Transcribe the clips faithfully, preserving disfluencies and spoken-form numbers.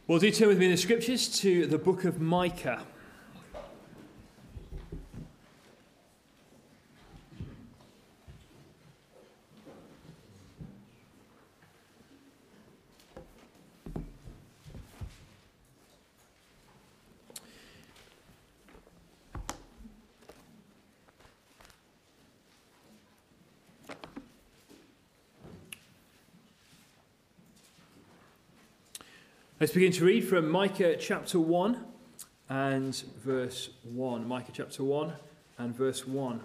Well, do turn with me in the scriptures to the book of Micah. Let's begin to read from Micah chapter one and verse one. Micah chapter one and verse one.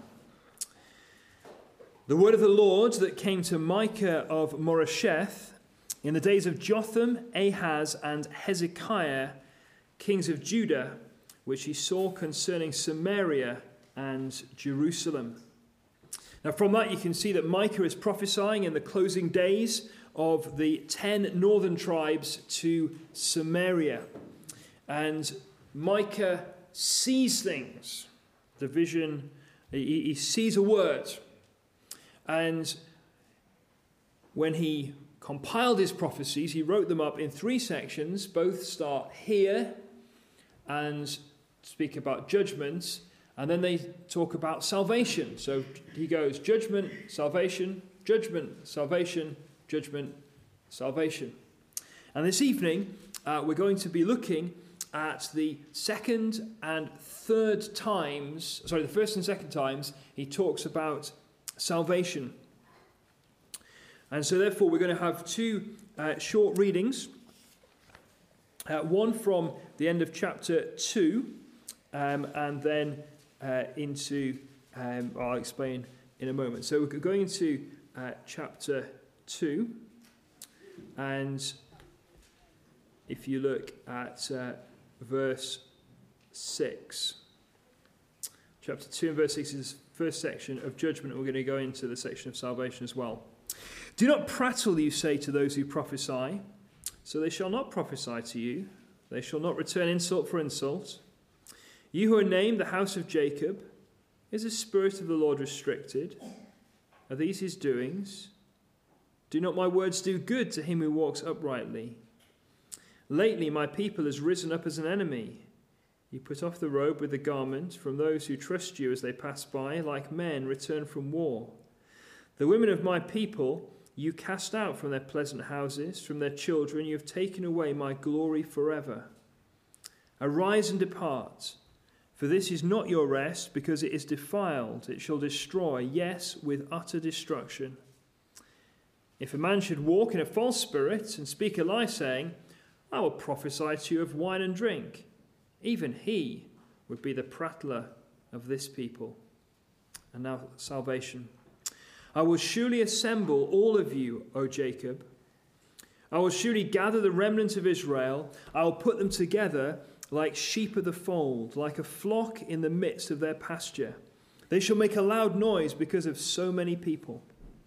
The word of the Lord that came to Micah of Moresheth in the days of Jotham, Ahaz, and Hezekiah, kings of Judah, which he saw concerning Samaria and Jerusalem. Now from that you can see that Micah is prophesying in the closing days of the ten northern tribes to Samaria. And Micah sees things. The vision, he, he sees a word. And when he compiled his prophecies, he wrote them up in three sections. Both start here and speak about judgment. And then they talk about salvation. So he goes judgment, salvation, judgment, salvation, judgment, salvation. And this evening, uh, we're going to be looking at the second and third times, sorry, the first and second times he talks about salvation. And so therefore we're going to have two uh, short readings. Uh, one from the end of chapter two, um, and then uh, into, um, I'll explain in a moment. So we're going into uh, chapter two, and if you look at uh, verse six, chapter two and verse six is the first section of judgment. We're going to go into the section of salvation as well. Do not prattle, you say to those who prophesy, so they shall not prophesy to you. They shall not return insult for insult. You who are named the house of Jacob, is the spirit of the Lord restricted? Are these his doings? Do not my words do good to him who walks uprightly? Lately my people has risen up as an enemy. You put off the robe with the garment from those who trust you as they pass by, like men return from war. The women of my people you cast out from their pleasant houses, from their children you have taken away my glory forever. Arise and depart, for this is not your rest, because it is defiled. It shall destroy, yes, with utter destruction. If a man should walk in a false spirit and speak a lie, saying, I will prophesy to you of wine and drink, even he would be the prattler of this people. And now salvation. I will surely assemble all of you, O Jacob. I will surely gather the remnant of Israel. I will put them together like sheep of the fold, like a flock in the midst of their pasture. They shall make a loud noise because of so many people.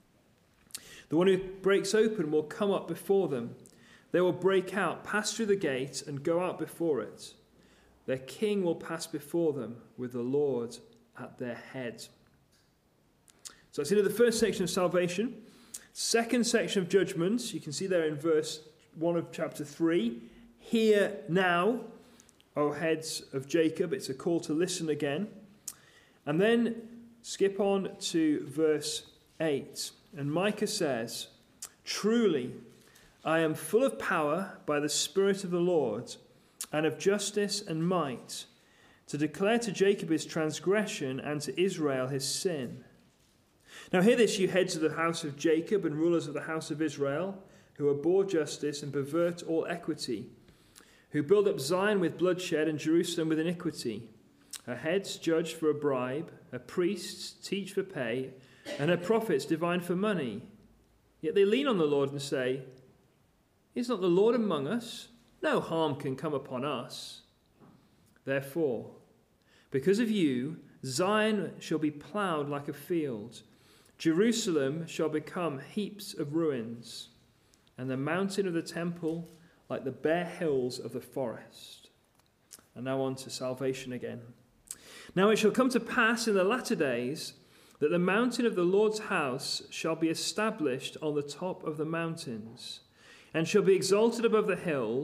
The one who breaks open will come up before them. They will break out, pass through the gate, and go out before it. Their king will pass before them with the Lord at their head. So that's into the first section of salvation. Second section of judgment, you can see there in verse one of chapter three. Hear now, O heads of Jacob. It's a call to listen again. And then skip on to verse eight. And Micah says, truly, I am full of power by the Spirit of the Lord, and of justice and might, to declare to Jacob his transgression and to Israel his sin. Now hear this, you heads of the house of Jacob and rulers of the house of Israel, who abhor justice and pervert all equity, who build up Zion with bloodshed and Jerusalem with iniquity. Her heads judge for a bribe, her priests teach for pay, and her prophets divine for money. Yet they lean on the Lord and say, is not the Lord among us? No harm can come upon us. Therefore, because of you, Zion shall be ploughed like a field. Jerusalem shall become heaps of ruins, and the mountain of the temple like the bare hills of the forest. And now on to salvation again. Now it shall come to pass in the latter days that the mountain of the Lord's house shall be established on the top of the mountains, and shall be exalted above the hills,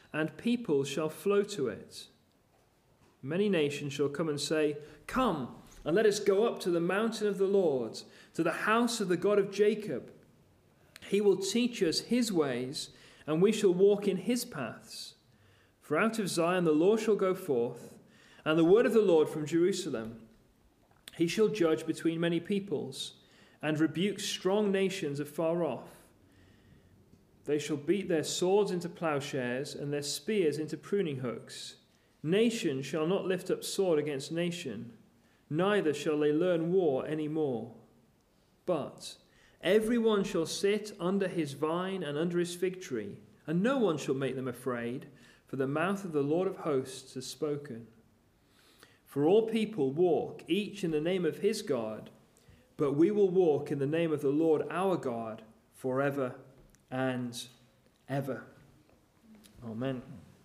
and people shall flow to it. Many nations shall come and say, Come, and let us go up to the mountain of the Lord, to the house of the God of Jacob. He will teach us his ways, and we shall walk in his paths. For out of Zion the law shall go forth, and the word of the Lord from Jerusalem. He shall judge between many peoples, and rebuke strong nations afar off. They shall beat their swords into plowshares, and their spears into pruning hooks. Nation shall not lift up sword against nation, neither shall they learn war any more. But everyone shall sit under his vine and under his fig tree, and no one shall make them afraid, for the mouth of the Lord of hosts has spoken. For all people walk, each in the name of his God, but we will walk in the name of the Lord our God forever and ever. Amen.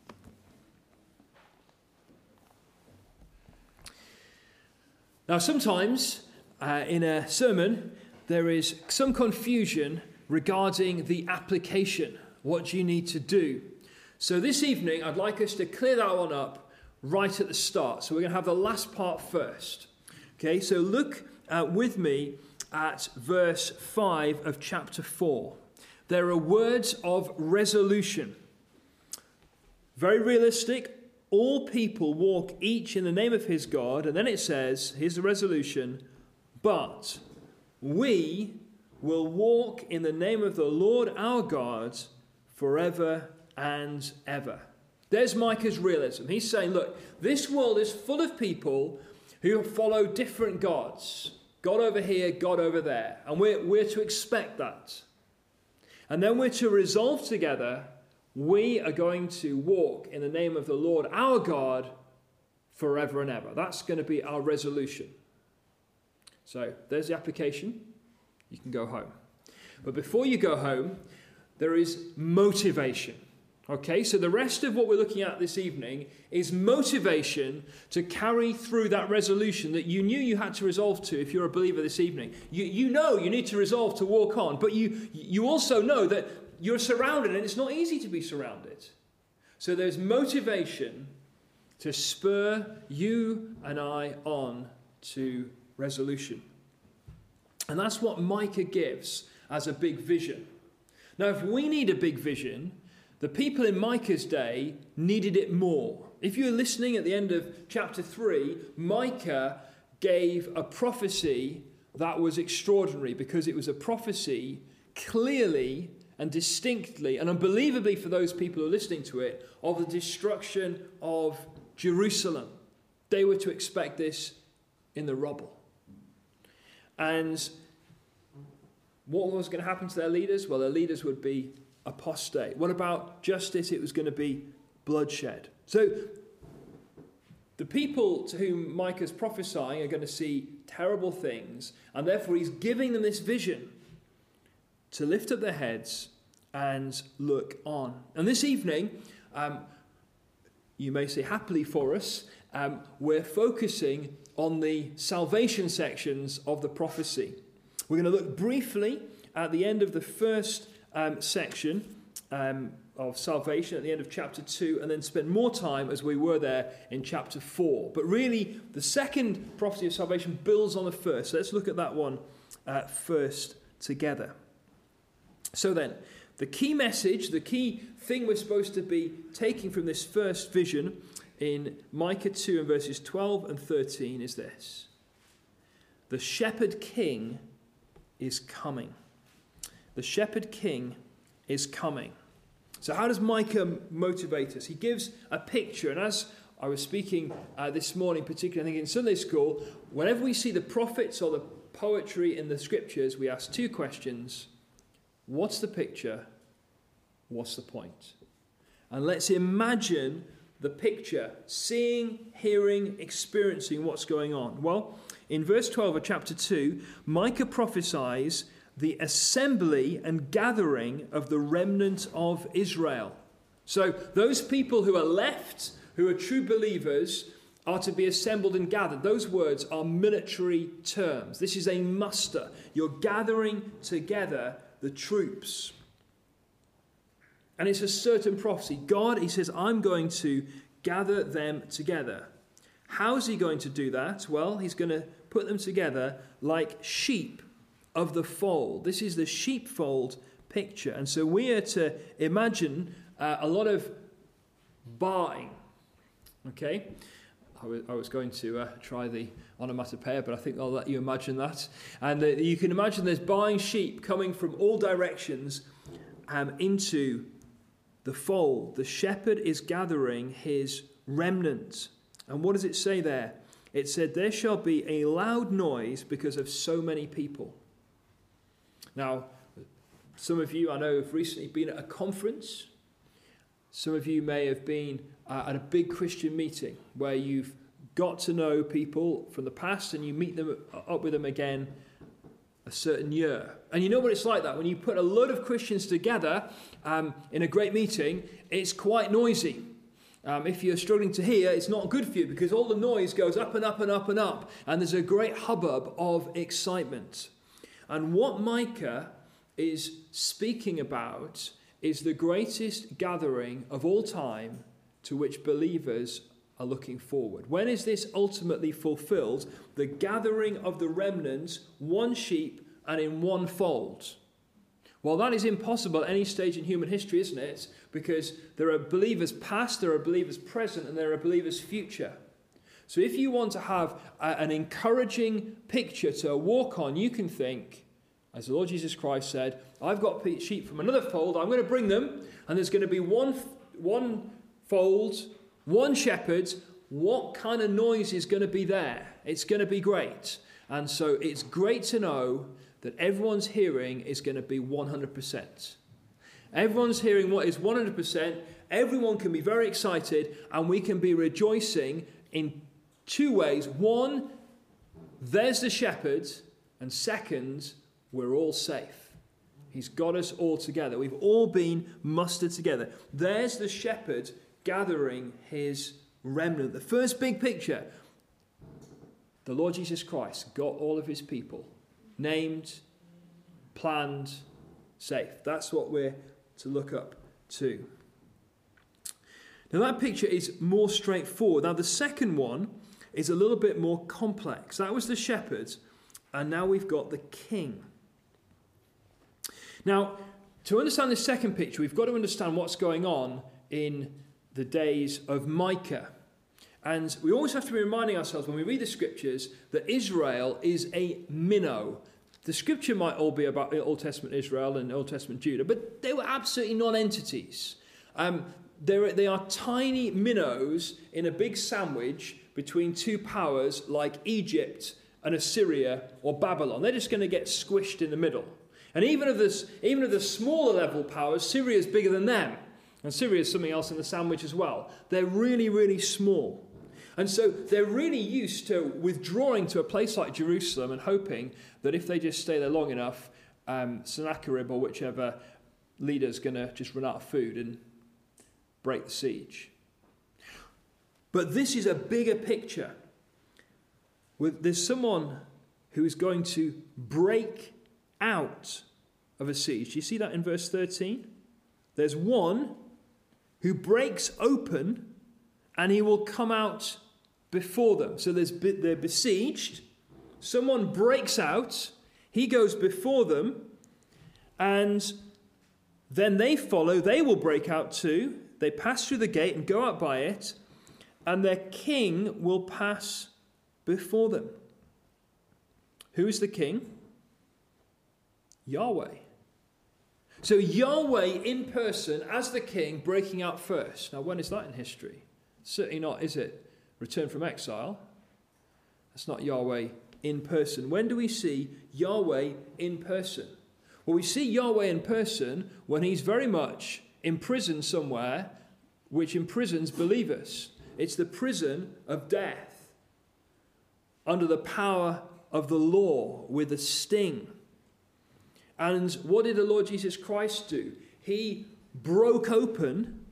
Now, sometimes uh, in a sermon, there is some confusion regarding the application. What do you need to do? So this evening, I'd like us to clear that one up right at the start. So we're going to have the last part first. Okay, so look uh, with me at verse five of chapter four. There are words of resolution. Very realistic. All people walk each in the name of his God. And then it says, here's the resolution, but we will walk in the name of the Lord our God forever and ever. There's Micah's realism. He's saying, look, this world is full of people who follow different gods. God over here, God over there. And we're, we're to expect that. And then we're to resolve together, we are going to walk in the name of the Lord our God forever and ever. That's going to be our resolution. So there's the application. You can go home. But before you go home, there is motivation. Okay, so the rest of what we're looking at this evening is motivation to carry through that resolution that you knew you had to resolve to if you're a believer this evening. You, you know you need to resolve to walk on, but you, you also know that you're surrounded and it's not easy to be surrounded. So there's motivation to spur you and I on to resolution. And that's what Micah gives as a big vision. Now, if we need a big vision, the people in Micah's day needed it more. If you were listening at the end of chapter three, Micah gave a prophecy that was extraordinary because it was a prophecy clearly and distinctly and unbelievably for those people who are listening to it of the destruction of Jerusalem. They were to expect this in the rubble. And what was going to happen to their leaders? Well, their leaders would be apostate. What about justice? It was going to be bloodshed. So the people to whom Micah's prophesying are going to see terrible things, and therefore he's giving them this vision to lift up their heads and look on. And this evening, um, you may say happily for us, um, we're focusing on the salvation sections of the prophecy. We're going to look briefly at the end of the first um, section um, of salvation, at the end of chapter two, and then spend more time as we were there in chapter four. But really, the second prophecy of salvation builds on the first. So let's look at that one uh, first together. So then, the key message, the key thing we're supposed to be taking from this first vision in Micah two and verses twelve and thirteen is this. The shepherd king is coming. The shepherd king is coming. So how does Micah motivate us? He gives a picture, and as I was speaking uh, this morning, particularly I think in Sunday school, whenever we see the prophets or the poetry in the scriptures, we ask two questions. What's the picture? What's the point? And let's imagine the picture, seeing, hearing, experiencing what's going on. Well, in verse twelve of chapter two, Micah prophesies the assembly and gathering of the remnant of Israel. So those people who are left, who are true believers, are to be assembled and gathered. Those words are military terms. This is a muster. You're gathering together the troops. And it's a certain prophecy. God, he says, I'm going to gather them together. How's he going to do that? Well, he's going to put them together like sheep of the fold. This is the sheepfold picture. And so we are to imagine uh, a lot of buying. Okay? I was, I was going to uh, try the onomatopoeia, but I think I'll let you imagine that. And uh, you can imagine there's buying sheep coming from all directions um, into the fold. The shepherd is gathering his remnant. And what does it say there? It said, there shall be a loud noise because of so many people. Now, some of you I know have recently been at a conference. Some of you may have been uh, at a big Christian meeting where you've got to know people from the past and you meet them up with them again a certain year. And you know what it's like that. When you put a load of Christians together um, in a great meeting, it's quite noisy. Um, if you're struggling to hear, it's not good for you because all the noise goes up and up and up and up. And there's a great hubbub of excitement. And what Micah is speaking about is the greatest gathering of all time to which believers are looking forward. When is this ultimately fulfilled? The gathering of the remnants, one sheep and in one fold. Well, that is impossible at any stage in human history, isn't it? Because there are believers past, there are believers present, and there are believers future. So if you want to have a, an encouraging picture to walk on, you can think, as the Lord Jesus Christ said, I've got sheep from another fold, I'm going to bring them, and there's going to be one, one fold, one shepherd. What kind of noise is going to be there? It's going to be great. And so it's great to know that everyone's hearing is going to be one hundred percent. Everyone's hearing what is one hundred percent. Everyone can be very excited, and we can be rejoicing in two ways. One, there's the shepherd, and second, we're all safe. He's got us all together. We've all been mustered together. There's the shepherd gathering his remnant. The first big picture, the Lord Jesus Christ got all of his people named, planned, safe. That's what we're to look up to. Now that picture is more straightforward. Now the second one is a little bit more complex. That was the shepherd, and now we've got the king. Now, to understand this second picture, we've got to understand what's going on in the days of Micah. And we always have to be reminding ourselves when we read the scriptures that Israel is a minnow. The scripture might all be about Old Testament Israel and Old Testament Judah, but they were absolutely non-entities. Um, they are tiny minnows in a big sandwich between two powers like Egypt and Assyria or Babylon. They're just going to get squished in the middle. And even of this, even of the smaller level powers, Syria is bigger than them. And Syria is something else in the sandwich as well. They're really, really small. And so they're really used to withdrawing to a place like Jerusalem and hoping that if they just stay there long enough, um, Sennacherib or whichever leader's going to just run out of food and break the siege. But this is a bigger picture. There's someone who is going to break out of a siege. Do you see that in verse thirteen? There's one who breaks open and he will come out before them. So there's, they're besieged. Someone breaks out. He goes before them. And then they follow. They will break out too. They pass through the gate and go out by it. And their king will pass before them. Who is the king? Yahweh. So Yahweh in person as the king breaking out first. Now when is that in history? Certainly not, is it? Return from exile. That's not Yahweh in person. When do we see Yahweh in person? Well, we see Yahweh in person when he's very much imprisoned somewhere, which imprisons believers. It's the prison of death, under the power of the law with a sting. And what did the Lord Jesus Christ do? He broke open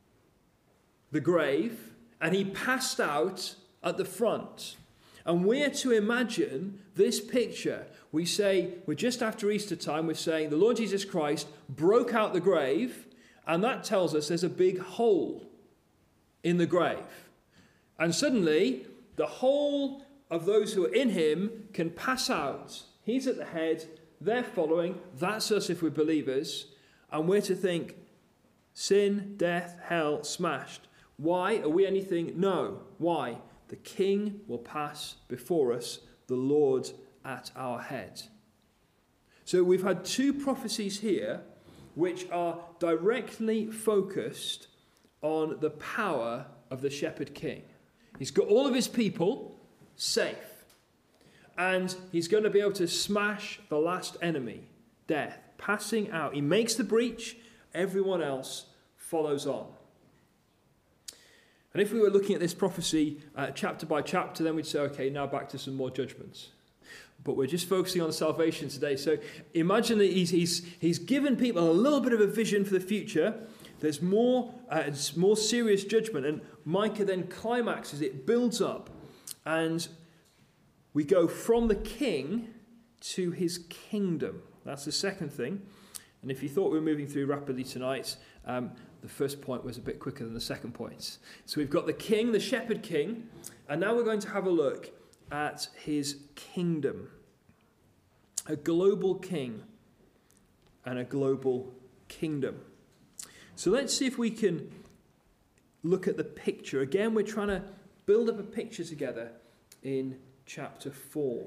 the grave and he passed out at the front. And we're to imagine this picture. We say, we're just after Easter time, we're saying the Lord Jesus Christ broke out the grave And that tells us there's a big hole in the grave. And suddenly, the whole of those who are in him can pass out. He's at the head, they're following. That's us if we're believers. And we're to think, sin, death, hell, smashed. Why? Are we anything? No. Why? The King will pass before us, the Lord at our head. So we've had two prophecies here which are directly focused on the power of the shepherd king. He's got all of his people safe. And he's going to be able to smash the last enemy, death, passing out. He makes the breach, everyone else follows on. And if we were looking at this prophecy uh, chapter by chapter, then we'd say, okay, now back to some more judgments. But we're just focusing on salvation today. So imagine that he's, he's, he's given people a little bit of a vision for the future. There's more, uh, more serious judgment. And Micah then climaxes, it builds up. And we go from the king to his kingdom. That's the second thing. And if you thought we were moving through rapidly tonight, um, the first point was a bit quicker than the second point. So we've got the king, the shepherd king. And now we're going to have a look at his kingdom. A global king and a global kingdom. So let's see if we can look at the picture. Again, we're trying to build up a picture together in chapter four.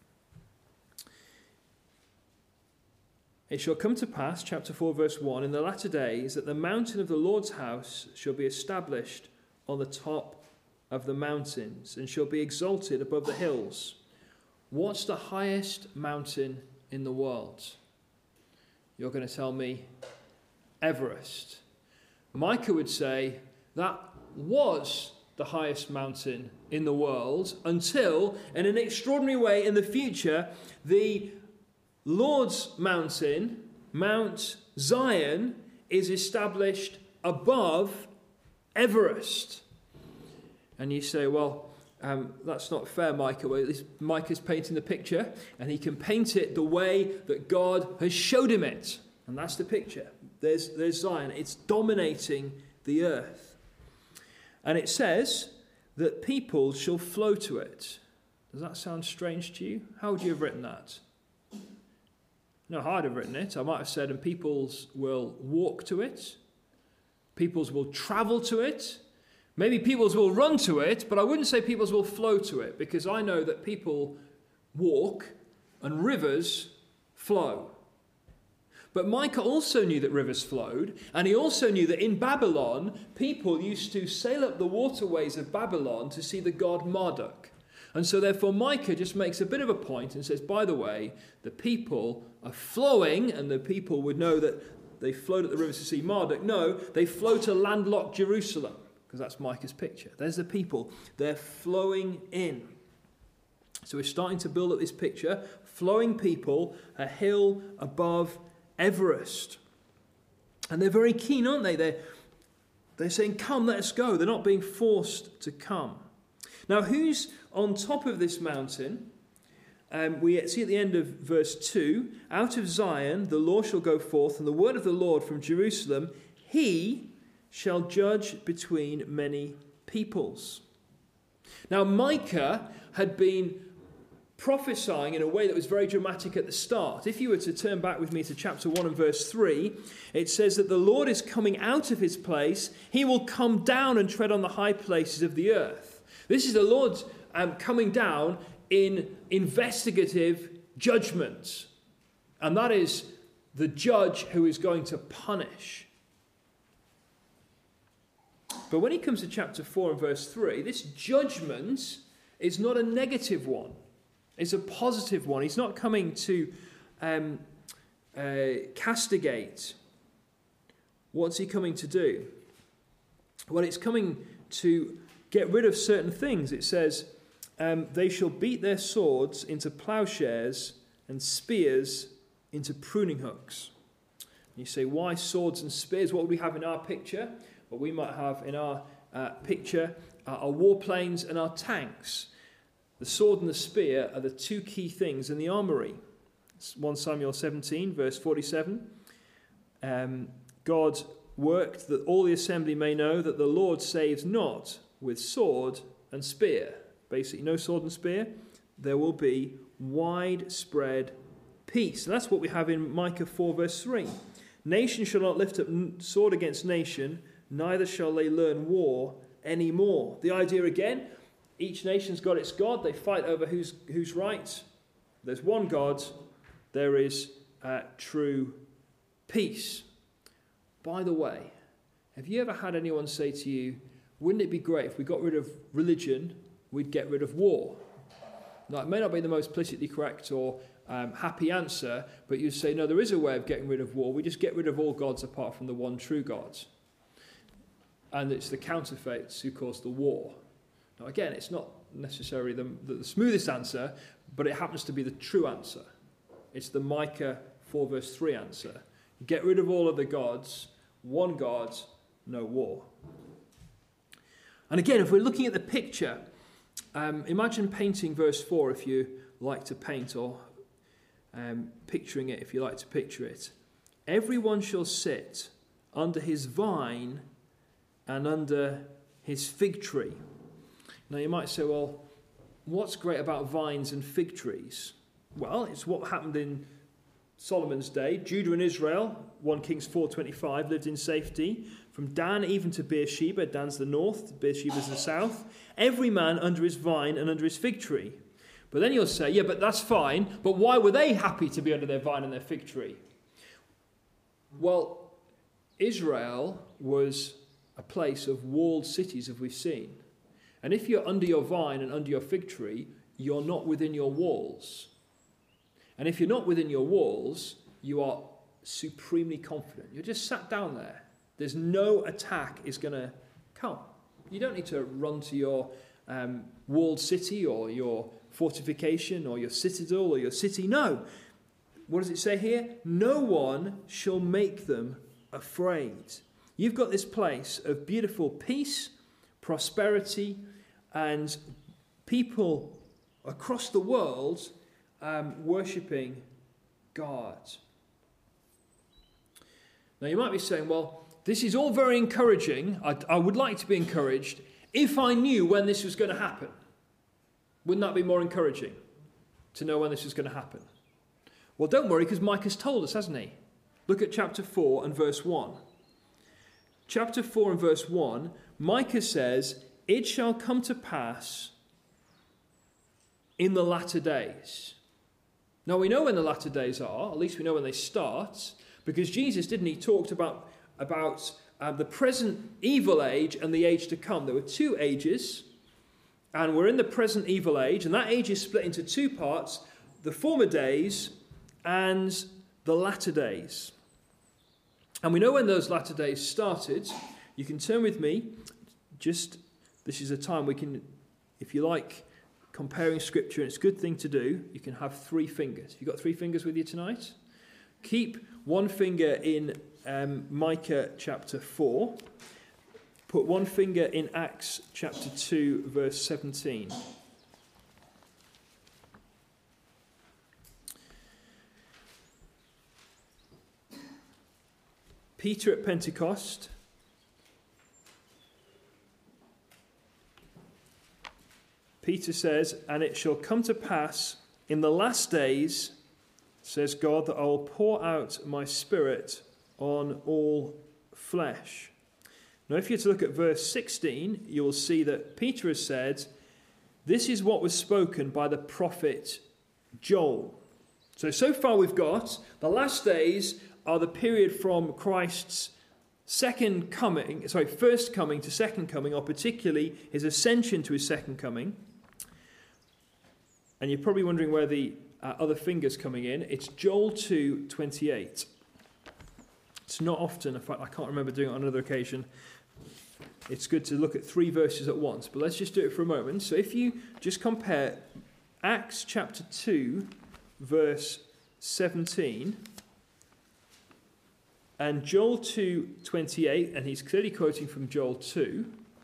It shall come to pass, chapter four, verse one, in the latter days, that the mountain of the Lord's house shall be established on the top of the mountains, and shall be exalted above the hills. What's the highest mountain in the world? You're going to tell me Everest. Micah would say that was the highest mountain in the world until, in an extraordinary way in the future, the Lord's mountain, Mount Zion, is established above Everest. And you say, well, um, that's not fair, Micah. Well, at least Micah's painting the picture, and he can paint it the way that God has showed him it. And that's the picture. There's, there's Zion. It's dominating the earth. And it says that people shall flow to it. Does that sound strange to you? How would you have written that? No, I'd have written it. I might have said, and peoples will walk to it. Peoples will travel to it. Maybe peoples will run to it, but I wouldn't say peoples will flow to it, because I know that people walk and rivers flow. But Micah also knew that rivers flowed, and he also knew that in Babylon, people used to sail up the waterways of Babylon to see the god Marduk. And so therefore Micah just makes a bit of a point and says, by the way, the people are flowing, and the people would know that they flowed at the rivers to see Marduk. No, they flow to landlocked Jerusalem. Because that's Micah's picture. There's the people. They're flowing in. So we're starting to build up this picture. Flowing people, a hill above Everest. And they're very keen, aren't they? They're, they're saying, come, let us go. They're not being forced to come. Now, who's on top of this mountain? Um, we see at the end of verse two, out of Zion the law shall go forth, and the word of the Lord from Jerusalem. He shall judge between many peoples. Now, Micah had been prophesying in a way that was very dramatic at the start. If you were to turn back with me to chapter one and verse three, it says that the Lord is coming out of his place. He will come down and tread on the high places of the earth. This is the Lord um, coming down in investigative judgment. And that is the judge who is going to punish. But when he comes to chapter four and verse three, this judgment is not a negative one. It's a positive one. He's not coming to um, uh, castigate. What's he coming to do? Well, it's coming to get rid of certain things. It says, um, they shall beat their swords into plowshares and spears into pruning hooks. And you say, why swords and spears? What would we have in our picture? What we might have in our uh, picture are our warplanes and our tanks. The sword and the spear are the two key things in the armoury. It's First Samuel seventeen, verse forty-seven. Um, God worked, that all the assembly may know that the Lord saves not with sword and spear. Basically, no sword and spear. There will be widespread peace. And that's what we have in Micah four verse three. Nation shall not lift up sword against nation, neither shall they learn war anymore. The idea again, each nation's got its God. They fight over who's, who's right. There's one God. There is uh, true peace. By the way, have you ever had anyone say to you, wouldn't it be great if we got rid of religion, we'd get rid of war? Now, it may not be the most politically correct or um, happy answer, but you say, no, there is a way of getting rid of war. We just get rid of all gods apart from the one true God. And it's the counterfeits who cause the war. Now, again, it's not necessarily the, the, the smoothest answer, but it happens to be the true answer. It's the Micah four verse three answer. Get rid of all of the gods, one God, no war. And again, if we're looking at the picture, um, imagine painting verse four if you like to paint, or um, picturing it if you like to picture it. Everyone shall sit under his vine and under his fig tree. Now you might say, well, what's great about vines and fig trees? Well, it's what happened in Solomon's day. Judah and Israel, First Kings four twenty-five, lived in safety. From Dan even to Beersheba, Dan's the north, Beersheba's the south. Every man under his vine and under his fig tree. But then you'll say, yeah, but that's fine. But why were they happy to be under their vine and their fig tree? Well, Israel was a place of walled cities, as we've seen. And if you're under your vine and under your fig tree, you're not within your walls. And if you're not within your walls, you are supremely confident. You're just sat down there. There's no attack is going to come. You don't need to run to your um, walled city or your fortification or your citadel or your city. No. What does it say here? No one shall make them afraid. You've got this place of beautiful peace, prosperity, and people across the world um, worshipping God. Now you might be saying, well, this is all very encouraging. I, I would like to be encouraged if I knew when this was going to happen. Wouldn't that be more encouraging to know when this was going to happen? Well, don't worry, because Micah's told us, hasn't he? Look at chapter four and verse one. Chapter four and verse one, Micah says, it shall come to pass in the latter days. Now we know when the latter days are, at least we know when they start, because Jesus, didn't he, talked about, about uh, the present evil age and the age to come. There were two ages, and we're in the present evil age, and that age is split into two parts, the former days and the latter days. And we know when those latter days started. You can turn with me. Just, this is a time we can, if you like, comparing scripture, and it's a good thing to do, you can have three fingers. Have you got three fingers with you tonight? Keep one finger in um, Micah chapter four. Put one finger in Acts chapter two, verse seventeen. Peter at Pentecost. Peter says, and it shall come to pass in the last days, says God, that I will pour out my spirit on all flesh. Now, if you're to look at verse sixteen, you will see that Peter has said, this is what was spoken by the prophet Joel. So, so far we've got the last days are the period from Christ's second coming, sorry, first coming to second coming, or particularly his ascension to his second coming. And you're probably wondering where the uh, other finger's coming in. It's Joel two twenty-eight. It's not often, in fact, I can't remember doing it on another occasion. It's good to look at three verses at once, but let's just do it for a moment. So if you just compare Acts chapter two, verse seventeen, and Joel two twenty-eight, and he's clearly quoting from Joel two.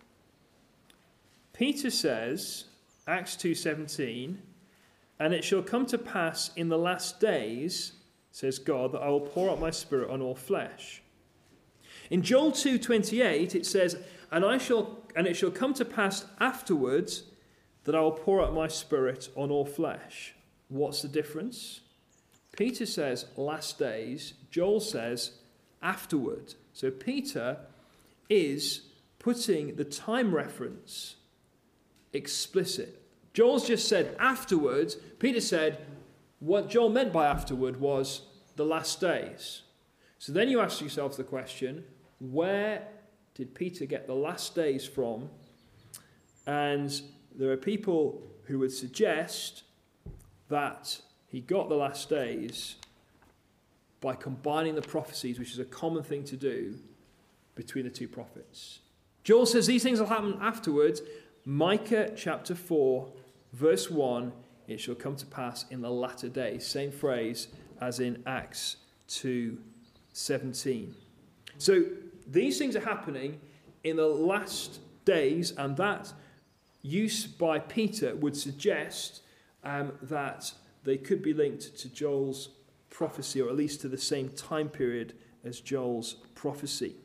Peter says, Acts two seventeen, and it shall come to pass in the last days, says God, that I will pour out my spirit on all flesh. In Joel two twenty-eight, it says, and I shall and it shall come to pass afterwards that I will pour out my spirit on all flesh. What's the difference? Peter says last days, Joel says afterward. So Peter is putting the time reference explicit. Joel's just said afterwards. Peter said what Joel meant by afterward was the last days. So then you ask yourself the question, where did Peter get the last days from? And there are people who would suggest that he got the last days by combining the prophecies, which is a common thing to do between the two prophets. Joel says these things will happen afterwards. Micah chapter four, verse one, it shall come to pass in the latter days. Same phrase as in Acts two seventeen. So these things are happening in the last days, and that use by Peter would suggest um, that they could be linked to Joel's prophecy, or at least to the same time period as Joel's prophecy.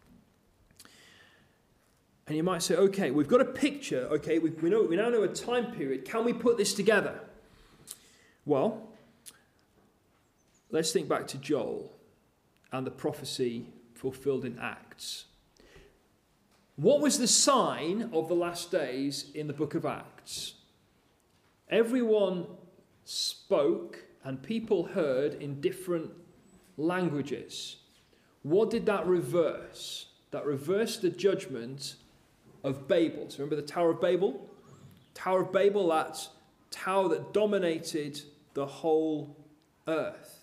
And you might say, okay, we've got a picture, okay, we, we, know, we now know a time period. Can we put this together? Well, let's think back to Joel and the prophecy fulfilled in Acts. What was the sign of the last days in the book of Acts? Everyone spoke and people heard in different languages. What did that reverse? That reversed the judgment of Babel. So remember the Tower of Babel? Tower of Babel, that tower that dominated the whole earth.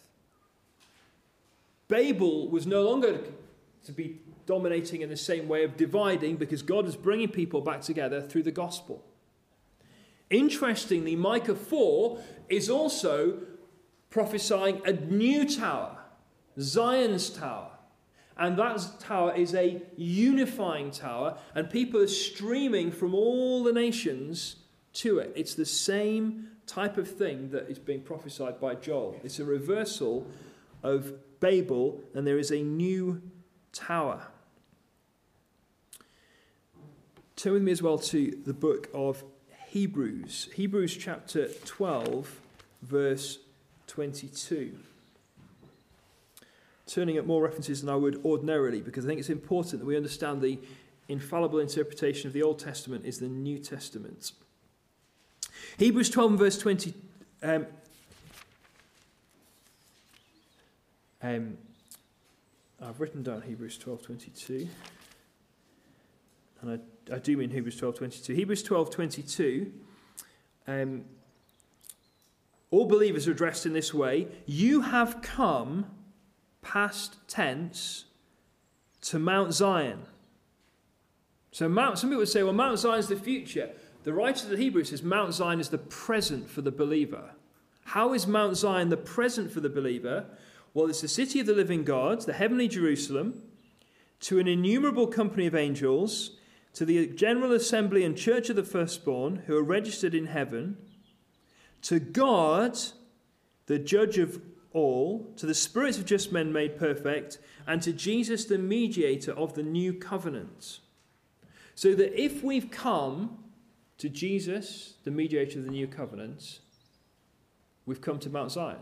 Babel was no longer to be dominating in the same way of dividing, because God was bringing people back together through the gospel. Interestingly, Micah four is also prophesying a new tower, Zion's tower. And that tower is a unifying tower, and people are streaming from all the nations to it. It's the same type of thing that is being prophesied by Joel. It's a reversal of Babel, and there is a new tower. Turn with me as well to the book of Hebrews. Hebrews chapter twelve, verse twenty-two. Turning at more references than I would ordinarily, because I think it's important that we understand the infallible interpretation of the Old Testament is the New Testament. Hebrews twelve and verse twenty. Um, um, I've written down Hebrews twelve twenty-two, and I, I do mean Hebrews twelve twenty-two. Hebrews twelve twenty-two. Um, all believers are addressed in this way. You have come, past tense, to Mount Zion. So Mount, some people would say, well, Mount Zion is the future. The writer of the Hebrews says Mount Zion is the present for the believer. How is Mount Zion the present for the believer? Well, it's the city of the living God, the heavenly Jerusalem, to an innumerable company of angels, to the general assembly and church of the firstborn who are registered in heaven, to God, the judge of all, to the spirits of just men made perfect, and to Jesus, the mediator of the new covenant. So that if we've come to Jesus, the mediator of the new covenant, we've come to Mount Zion,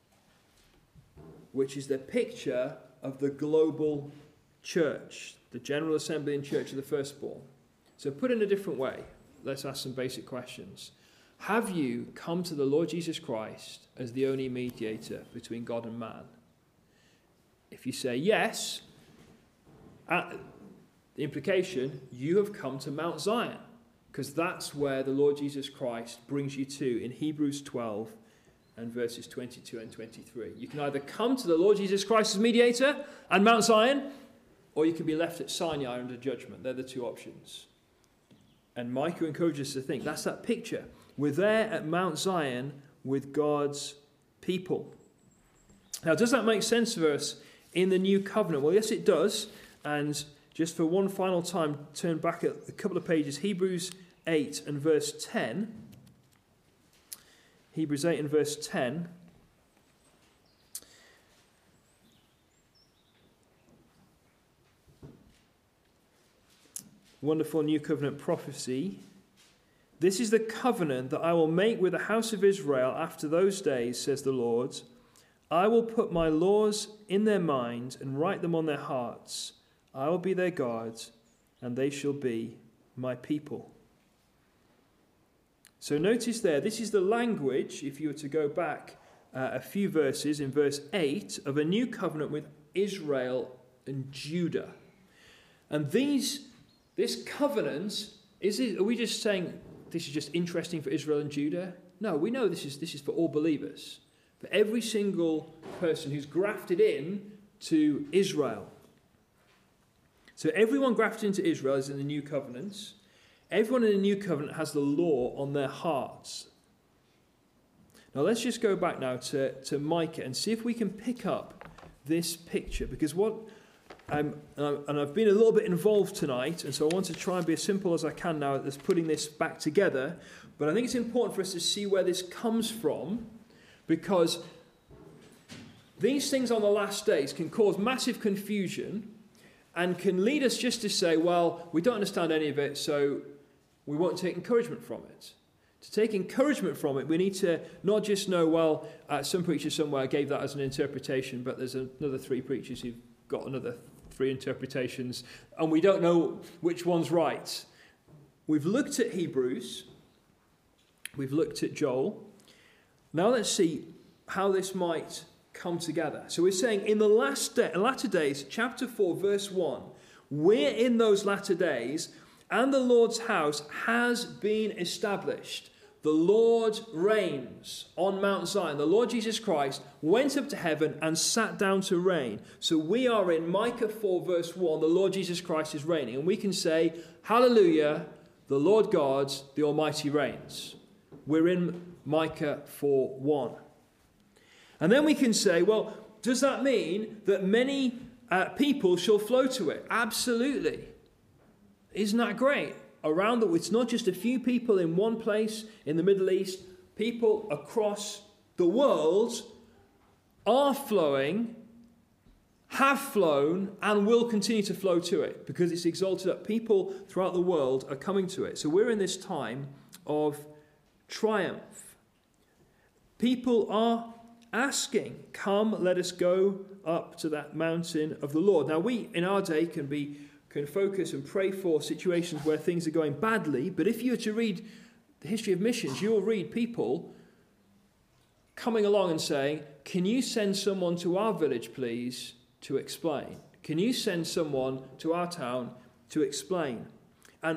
which is the picture of the global church, the general assembly and church of the firstborn. So put in a different way, let's ask some basic questions. Have you come to the Lord Jesus Christ as the only mediator between God and man? If you say yes, uh, the implication, you have come to Mount Zion, because that's where the Lord Jesus Christ brings you to in Hebrews twelve and verses twenty-two and twenty-three. You can either come to the Lord Jesus Christ as mediator and Mount Zion, or you can be left at Sinai under judgment. They're the two options. And Micah encourages us to think that's that picture. We're there at Mount Zion with God's people. Now, does that make sense for us in the new covenant? Well, yes, it does. And just for one final time, turn back a couple of pages. Hebrews eight and verse ten. Hebrews eight and verse ten. wonderful New Covenant prophecy. This is the covenant that I will make with the house of Israel after those days, says the Lord. I will put my laws in their minds and write them on their hearts. I will be their God, and they shall be my people. So notice there, this is the language, if you were to go back uh, a few verses, in verse eight, of a new covenant with Israel and Judah. And these, this covenant, is it, are we just saying this is just interesting for Israel and Judah? No, we know this is this is for all believers. For every single person who's grafted in to Israel. So everyone grafted into Israel is in the new covenant. Everyone in the new covenant has the law on their hearts. Now let's just go back now to, to Micah and see if we can pick up this picture. Because what, um, and I've been a little bit involved tonight, and so I want to try and be as simple as I can now as putting this back together. But I think it's important for us to see where this comes from, because these things on the last days can cause massive confusion and can lead us just to say, well, we don't understand any of it, so we won't take encouragement from it. To take encouragement from it, we need to not just know, well, uh, some preacher somewhere gave that as an interpretation, but there's another three preachers who've got another three interpretations, and we don't know which one's right. We've looked at Hebrews. We've looked at Joel. Now let's see how this might come together. So we're saying in the last day, latter days, chapter four, verse one, we're in those latter days, and the Lord's house has been established. The Lord reigns on Mount Zion. The Lord Jesus Christ went up to heaven and sat down to reign. So we are in Micah four, verse one. The Lord Jesus Christ is reigning. And we can say, hallelujah, the Lord God, the Almighty reigns. We're in Micah four, one. And then we can say, well, does that mean that many uh, people shall flow to it? Absolutely. Isn't that great? Around the, it's not just a few people in one place in the Middle East. People across the world are flowing, have flown, and will continue to flow to it because it's exalted up. People throughout the world are coming to it. So we're in this time of triumph. People are asking, come, let us go up to that mountain of the Lord. Now we, in our day, can be can focus and pray for situations where things are going badly, but if you were to read the history of missions, you'll read people coming along and saying, can you send someone to our village, please, to explain? Can you send someone to our town to explain? And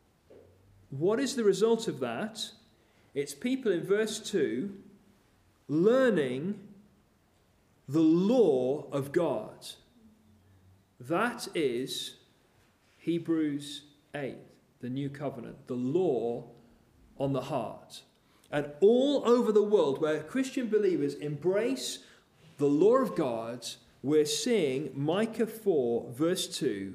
what is the result of that? It's people in verse two learning the law of God. That is Hebrews eight, the new covenant, the law on the heart. And all over the world where Christian believers embrace the law of God, we're seeing Micah four, verse two,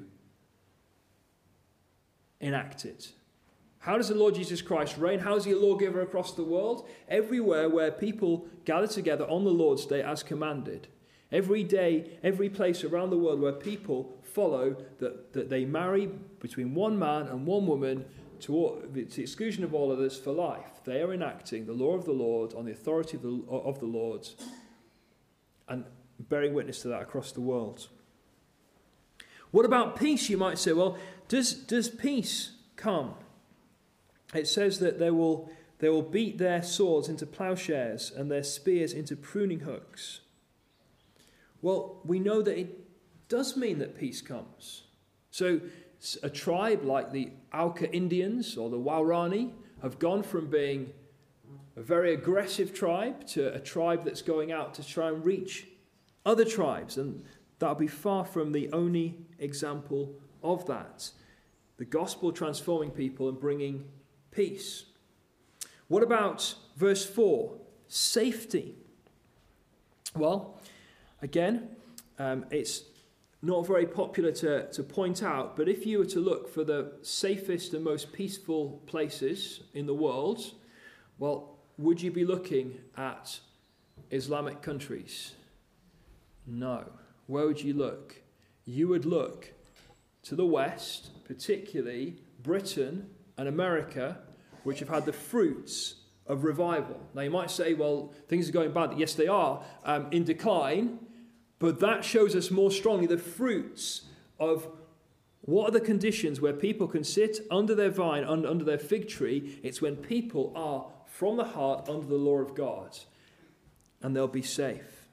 enacted. How does the Lord Jesus Christ reign? How is he a lawgiver across the world? Everywhere where people gather together on the Lord's day as commanded. Every day, every place around the world where people follow that, that they marry between one man and one woman to, all, to the exclusion of all others for life. They are enacting the law of the Lord on the authority of the, of the Lord and bearing witness to that across the world. What about peace? You might say, well, does, does peace come? It says that they will, they will beat their swords into plowshares and their spears into pruning hooks. Well, we know that it does mean that peace comes. So a tribe like the Auca Indians or the Waorani have gone from being a very aggressive tribe to a tribe that's going out to try and reach other tribes. And that'll be far from the only example of that. The gospel transforming people and bringing peace. What about verse four? Safety. Well, again, um, it's not very popular to, to point out, but if you were to look for the safest and most peaceful places in the world, well, would you be looking at Islamic countries? No. Where would you look? You would look to the west, particularly Britain and America, which have had the fruits of revival. Now you might say, well, things are going bad. Yes, they are um, in decline, but that shows us more strongly the fruits of what are the conditions where people can sit under their vine, under, under their fig tree. It's when people are from the heart under the law of God, and they'll be safe.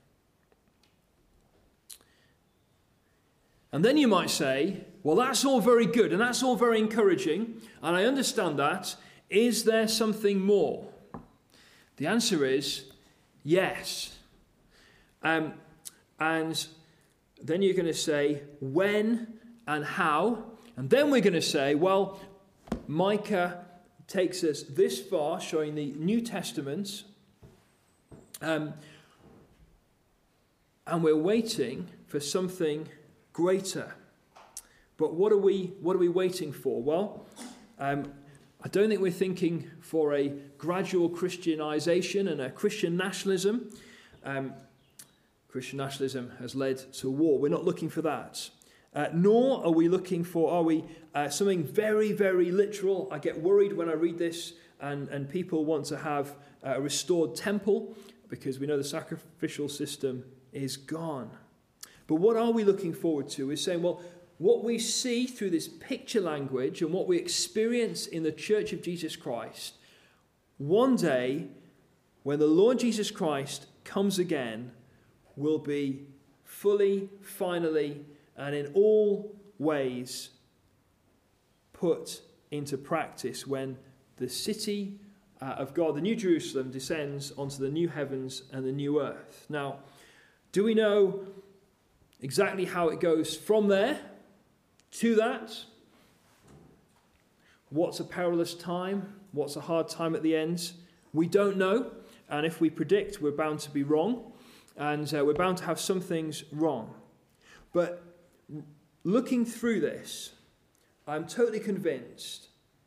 And then you might say, well, that's all very good, and that's all very encouraging, and I understand that. Is there something more? The answer is yes. Um, and then you're going to say when and how. And then we're going to say, well, Micah takes us this far, showing the New Testament. Um, and we're waiting for something greater. But what are we, what are we waiting for? Well, um, I don't think we're thinking for a gradual Christianization and a Christian nationalism. Um, Christian nationalism has led to war. We're not looking for that. Uh, nor are we looking for, are we, uh, something very, very literal. I get worried when I read this and, and people want to have a restored temple because we know the sacrificial system is gone. But what are we looking forward to? We're saying, well, what we see through this picture language and what we experience in the Church of Jesus Christ, one day, when the Lord Jesus Christ comes again, will be fully, finally, and in all ways put into practice when the city uh, of God, the New Jerusalem, descends onto the new heavens and the new earth. Now, do we know exactly how it goes from there to that? What's a perilous time? What's a hard time at the end? We don't know. And if we predict, we're bound to be wrong. And uh, we're bound to have some things wrong. But looking through this, I'm totally convinced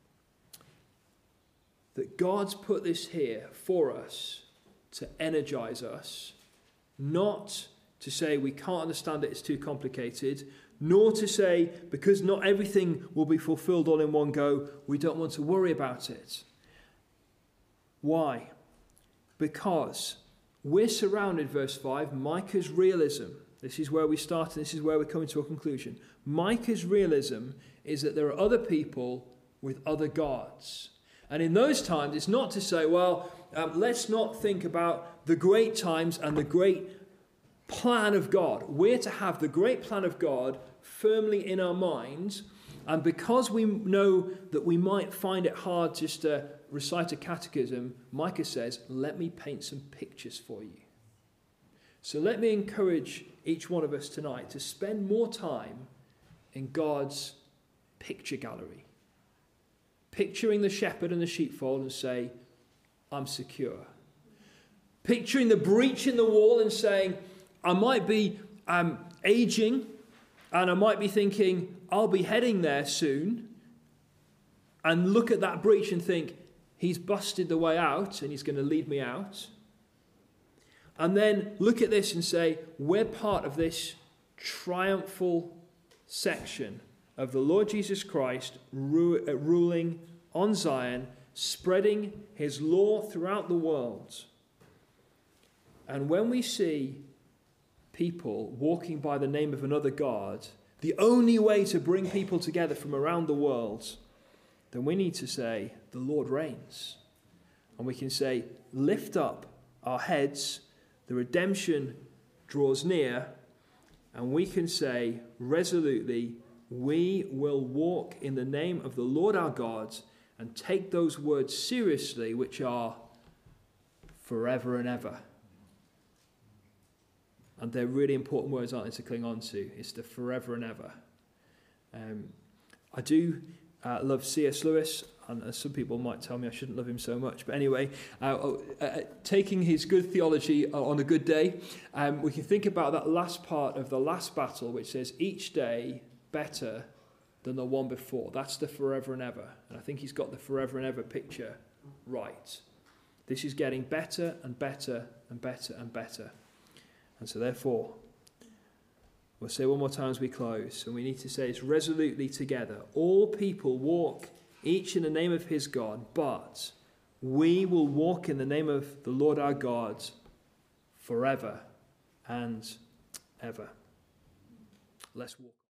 that God's put this here for us to energize us, not to say we can't understand it, it's too complicated, nor to say because not everything will be fulfilled all in one go, we don't want to worry about it. Why? Because we're surrounded, verse five, Micah's realism. This is where we start and this is where we're coming to a conclusion. Micah's realism is that there are other people with other gods. And in those times, it's not to say, well, um, let's not think about the great times and the great plan of God. We're to have the great plan of God firmly in our minds. And because we know that we might find it hard just to recite a catechism, Micah says, let me paint some pictures for you. So let me encourage each one of us tonight to spend more time in God's picture gallery. Picturing the shepherd and the sheepfold and say, I'm secure. Picturing the breach in the wall and saying, I might be um, aging and I might be thinking, I'll be heading there soon. And look at that breach and think, he's busted the way out and he's going to lead me out. And then look at this and say, we're part of this triumphal section of the Lord Jesus Christ ru- uh, ruling on Zion, spreading his law throughout the world. And when we see people walking by the name of another God, the only way to bring people together from around the world, then we need to say, the Lord reigns. And we can say, lift up our heads, the redemption draws near, and we can say resolutely, we will walk in the name of the Lord our God and take those words seriously, which are forever and ever. And they're really important words, aren't they, to cling on to? It's the forever and ever. Um, I do uh, love C S Lewis, and uh, some people might tell me I shouldn't love him so much. But anyway, uh, uh, taking his good theology on a good day, um, we can think about that last part of the last battle, which says, each day better than the one before. That's the forever and ever. And I think he's got the forever and ever picture right. This is getting better and better and better and better. And so therefore, We'll say one more time as we close, and we need to say this resolutely together. All people walk each in the name of his God, but we will walk in the name of the Lord our God forever and ever. Let's walk.